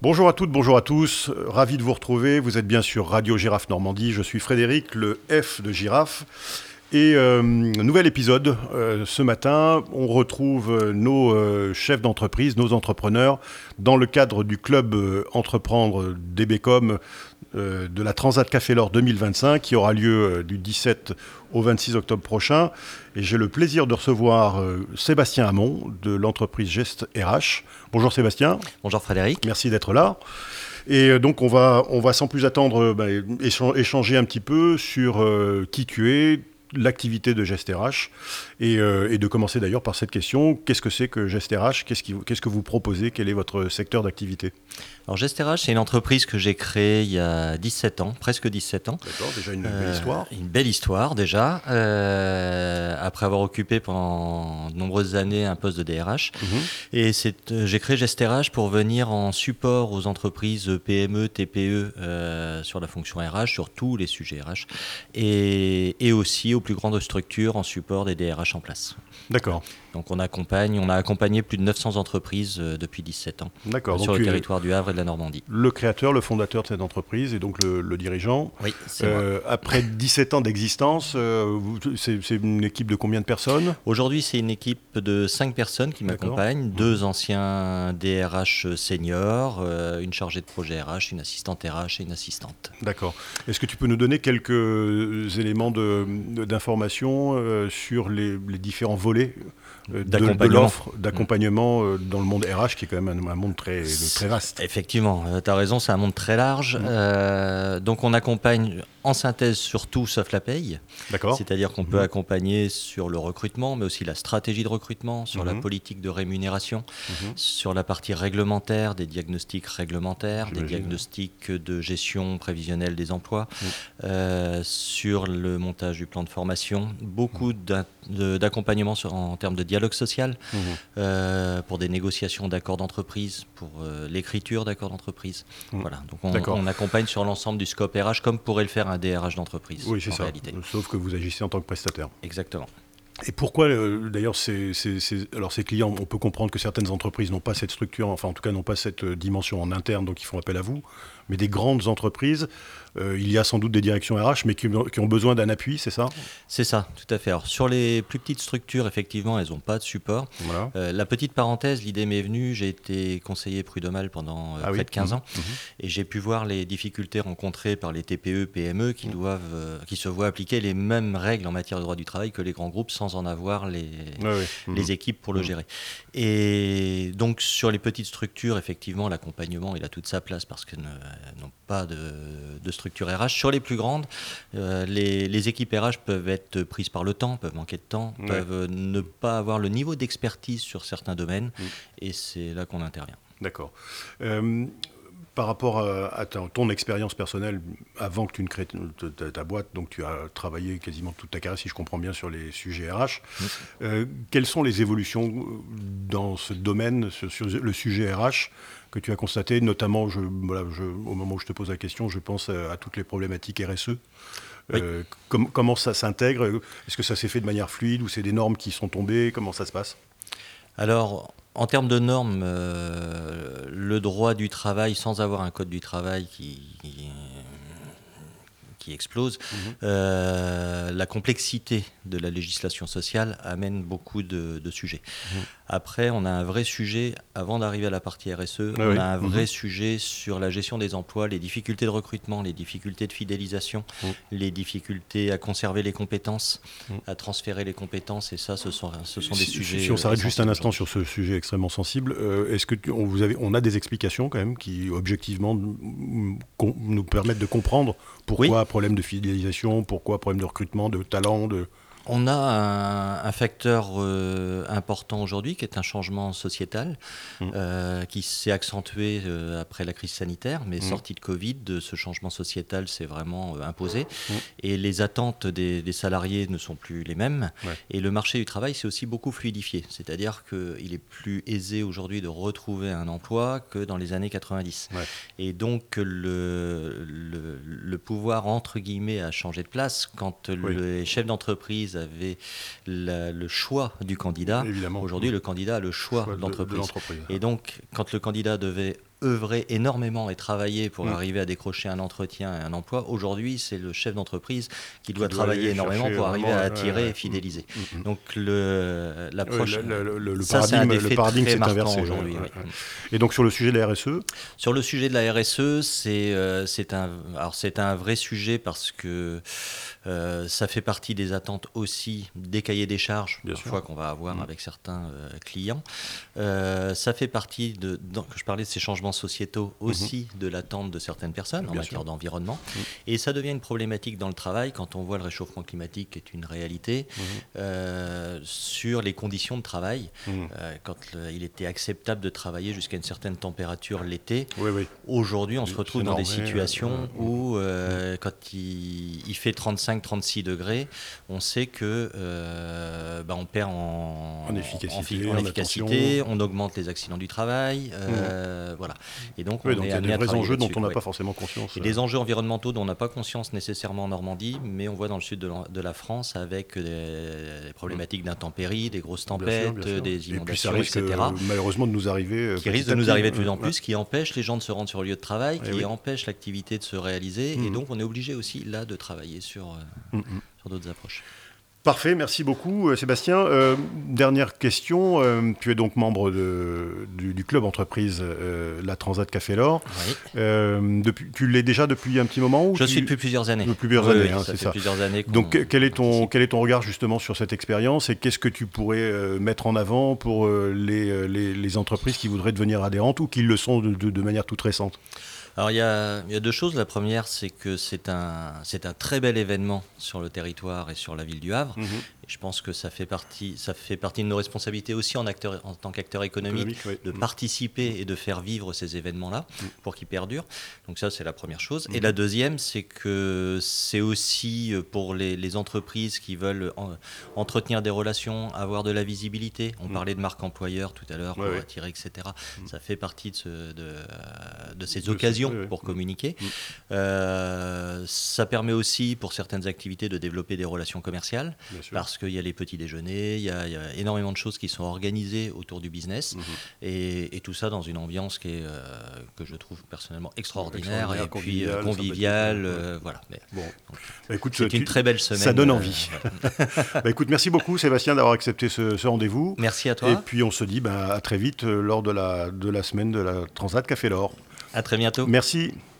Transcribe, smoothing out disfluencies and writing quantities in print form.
Bonjour à toutes, bonjour à tous, ravi de vous retrouver. Vous êtes bien sur Radio Girafe Normandie, je suis Frédéric, le F de Girafe. Et nouvel épisode, ce matin, on retrouve nos chefs d'entreprise, nos entrepreneurs, dans le cadre du club Entreprendre DBcom de la Transat Café L'Or 2025, qui aura lieu du 17 au 26 octobre prochain. Et j'ai le plaisir de recevoir Sébastien Hamon, de l'entreprise Gest RH. Bonjour Sébastien. Bonjour Frédéric. Merci d'être là. Et donc on va sans plus attendre échanger un petit peu sur qui tu es, l'activité de Gest RH, et de commencer d'ailleurs par cette question: qu'est-ce que c'est que Gest RH ? Qu'est-ce que vous proposez ? Quel est votre secteur d'activité ? Alors Gest RH, c'est une entreprise que j'ai créée il y a 17 ans, presque 17 ans. D'accord, déjà une belle histoire. Une belle histoire déjà, après avoir occupé pendant de nombreuses années un poste de DRH. Et j'ai créé Gest RH pour venir en support aux entreprises PME, TPE sur la fonction RH, sur tous les sujets RH, et aussi aux plus grandes structures en support des DRH en place. D'accord. Donc on a accompagné plus de 900 entreprises depuis 17 ans. D'accord. Sur le territoire du Havre et de la Normandie. Le créateur, le fondateur de cette entreprise et donc le dirigeant. Oui, c'est moi. Après 17 ans d'existence, c'est une équipe de combien de personnes ? Aujourd'hui, c'est une équipe de 5 personnes qui m'accompagnent, 2 anciens DRH seniors, une chargée de projet RH, une assistante RH et une assistante. D'accord. Est-ce que tu peux nous donner quelques éléments d'information sur les différents volets de l'offre d'accompagnement dans le monde RH, qui est quand même un monde très vaste. Effectivement, tu as raison, c'est un monde très large. Donc on accompagne en synthèse sur tout sauf la paye. D'accord. C'est-à-dire qu'on peut accompagner sur le recrutement, mais aussi la stratégie de recrutement, sur la politique de rémunération, sur la partie réglementaire, des diagnostics réglementaires, des diagnostics de gestion prévisionnelle des emplois, sur le montage du plan de formation, beaucoup d'accompagnement en termes de dialogue social, pour des négociations d'accords d'entreprise, pour l'écriture d'accords d'entreprise. Voilà. Donc on accompagne sur l'ensemble du scope RH comme pourrait le faire un DRH d'entreprise. Oui, c'est en ça. réalité. Sauf que vous agissez en tant que prestataire. Exactement. Et pourquoi, d'ailleurs, alors ces clients, on peut comprendre que certaines entreprises n'ont pas cette structure, enfin en tout cas n'ont pas cette dimension en interne, donc ils font appel à vous. Mais des grandes entreprises, il y a sans doute des directions RH, mais qui ont besoin d'un appui, c'est ça ? C'est ça, tout à fait. Alors, sur les plus petites structures, effectivement, elles n'ont pas de support. Voilà. La petite parenthèse, l'idée m'est venue, j'ai été conseiller prud'homal pendant près de 15 ans, et j'ai pu voir les difficultés rencontrées par les TPE, PME qui se voient appliquer les mêmes règles en matière de droit du travail que les grands groupes sans en avoir les équipes pour le gérer. Et donc, sur les petites structures, effectivement, l'accompagnement, il a toute sa place parce qu'elles n'ont pas de structure RH. Sur les plus grandes, les équipes RH peuvent être prises par le temps, peuvent manquer de temps, peuvent ne pas avoir le niveau d'expertise sur certains domaines, et c'est là qu'on intervient. D'accord. Par rapport à ton expérience personnelle, avant que tu ne crées ta boîte, donc tu as travaillé quasiment toute ta carrière, si je comprends bien, sur les sujets RH. Quelles sont les évolutions dans ce domaine, sur le sujet RH, que tu as constaté, notamment, au moment où je te pose la question, je pense à toutes les problématiques RSE. Oui. Comment ça s'intègre ? Est-ce que ça s'est fait de manière fluide ou c'est des normes qui sont tombées ? Comment ça se passe ? Alors, en termes de normes, le droit du travail, sans avoir un code du travail qui explose, la complexité de la législation sociale amène beaucoup de sujets. Après, on a un vrai sujet, avant d'arriver à la partie RSE, on a un vrai sujet sur la gestion des emplois, les difficultés de recrutement, les difficultés de fidélisation, les difficultés à conserver les compétences, à transférer les compétences, et ça, ce sont des sujets... Si on s'arrête juste un instant sur ce sujet extrêmement sensible, est-ce que on a des explications quand même qui, objectivement, nous permettent de comprendre pourquoi problème de fidélisation, pourquoi problème de recrutement, de talent, On a un facteur important aujourd'hui qui est un changement sociétal qui s'est accentué après la crise sanitaire, mais sorti de Covid, ce changement sociétal s'est vraiment imposé et les attentes des salariés ne sont plus les mêmes et le marché du travail s'est aussi beaucoup fluidifié, c'est-à-dire qu'il est plus aisé aujourd'hui de retrouver un emploi que dans les années 90 et donc le pouvoir entre guillemets a changé de place quand les chefs d'entreprise avaient le choix du candidat. Évidemment. Aujourd'hui, le candidat a le choix de l'entreprise. Et donc, quand le candidat devait œuvré énormément et travaillé pour arriver à décrocher un entretien et un emploi. Aujourd'hui, c'est le chef d'entreprise qui doit travailler énormément pour arriver à attirer et fidéliser. Donc l'approche, le paradigme s'est inversé aujourd'hui. Et donc sur le sujet de la RSE ? Sur le sujet de la RSE, c'est un vrai sujet parce que ça fait partie des attentes aussi des cahiers des charges parfois qu'on va avoir avec certains clients. Ça fait partie je parlais de ces changements sociétaux aussi de l'attente de certaines personnes en matière d'environnement. Et ça devient une problématique dans le travail quand on voit le réchauffement climatique qui est une réalité sur les conditions de travail. Quand il était acceptable de travailler jusqu'à une certaine température l'été, aujourd'hui on se retrouve dans des situations où quand il fait 35-36 degrés, on sait que on perd en efficacité, on augmente les accidents du travail, voilà. Et donc il y a des vrais enjeux dont on n'a pas forcément conscience. Et des enjeux environnementaux dont on n'a pas conscience nécessairement en Normandie, mais on voit dans le sud de la France avec des problématiques d'intempéries, des grosses tempêtes, des inondations, et puis ça risque, malheureusement de nous arriver. Qui risque de nous arriver de plus en plus, qui empêche les gens de se rendre sur le lieu de travail, qui empêche l'activité de se réaliser, et donc on est obligé aussi là de travailler sur d'autres approches. Parfait, merci beaucoup Sébastien. Dernière question, tu es donc membre du club entreprise La Transat Café L'Or. Tu l'es déjà depuis un petit moment Je suis depuis plusieurs années. Depuis plusieurs années, c'est ça. Plusieurs années donc quel est ton regard justement sur cette expérience et qu'est-ce que tu pourrais mettre en avant pour les entreprises qui voudraient devenir adhérentes ou qui le sont de manière toute récente ? Alors il y a deux choses. La première, c'est que c'est un très bel événement sur le territoire et sur la ville du Havre. Et je pense que ça fait partie de nos responsabilités aussi en tant qu'acteur économique de participer et de faire vivre ces événements-là pour qu'ils perdurent. Donc ça, c'est la première chose. Et la deuxième, c'est que c'est aussi pour les entreprises qui veulent entretenir des relations, avoir de la visibilité. On parlait de marque employeur tout à l'heure pour attirer, etc. Ça fait partie de ces occasions pour communiquer. Ça permet aussi pour certaines activités de développer des relations commerciales parce qu'il y a les petits déjeuners, il y a énormément de choses qui sont organisées autour du business et tout ça dans une ambiance qui est, que je trouve personnellement extraordinaire et puis conviviale. Voilà. Écoute, c'est une très belle semaine. Ça donne envie. Écoute, merci beaucoup Sébastien d'avoir accepté ce rendez-vous. Merci à toi. Et puis on se dit à très vite lors de la semaine de la Transat Café L'Or. À très bientôt. Merci.